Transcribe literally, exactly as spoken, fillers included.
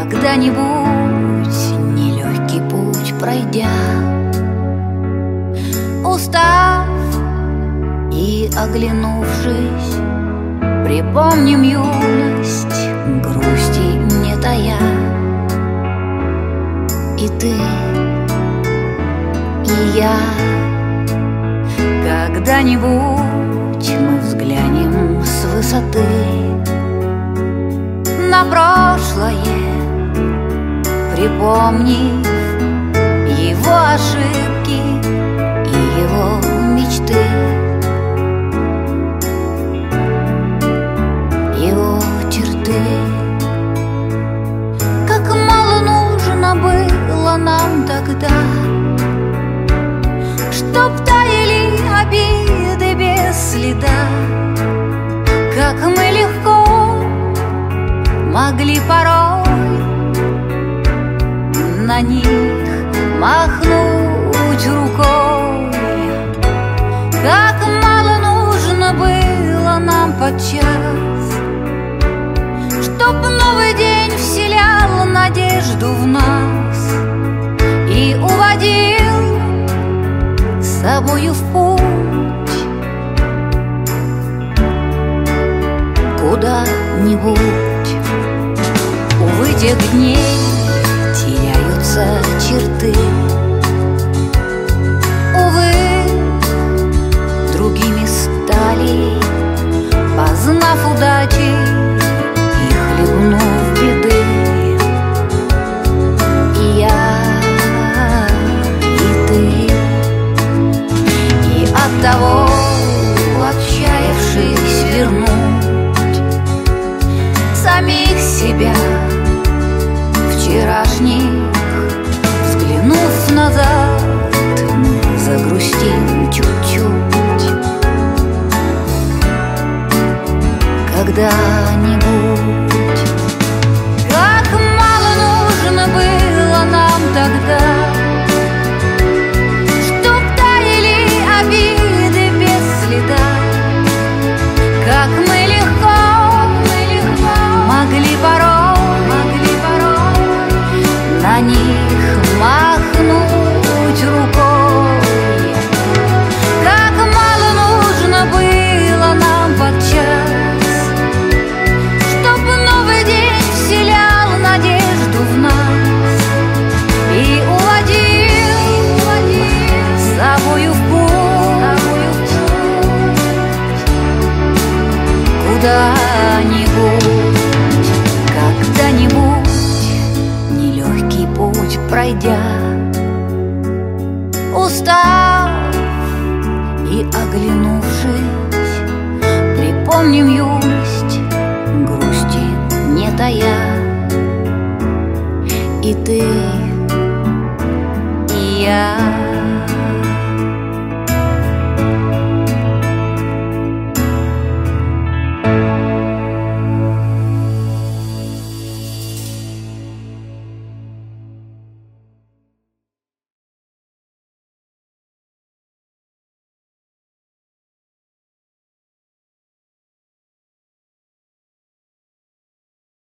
Когда-нибудь нелегкий путь пройдя, устав и оглянувшись, припомним юность, грусти не тая. И ты, и я, когда-нибудь мы взглянем с высоты на прошлое, припомнив его ошибки и его мечты, его черты. Как мало нужно было нам тогда, чтоб таяли обиды без следа. Как мы легко могли порой на них махнуть рукой. Как мало нужно было нам подчас, чтоб новый день вселял надежду в нас и уводил с собою в путь куда-нибудь. Увы, тех дней теряются черты, увы, другими стали, познав удачи и хлебнув беды. И я, и ты, и оттого, отчаявшись вернуть самих себя вчерашних, взглянув назад, мы загрустим чуть-чуть. Когда-нибудь. Как мало нужно было нам тогда, чтоб таяли обиды без следа. Как мы легко, мы легко могли порой, могли порой на них махнуть рукой. Как мало нужно было нам подчас, чтоб новый день вселял надежду в нас и уводил, уводил с собою в путь куда-нибудь. Когда-нибудь нелегкий путь пройдя, устав и оглянувшись, припомним юность, грусти не тая. И ты, и я,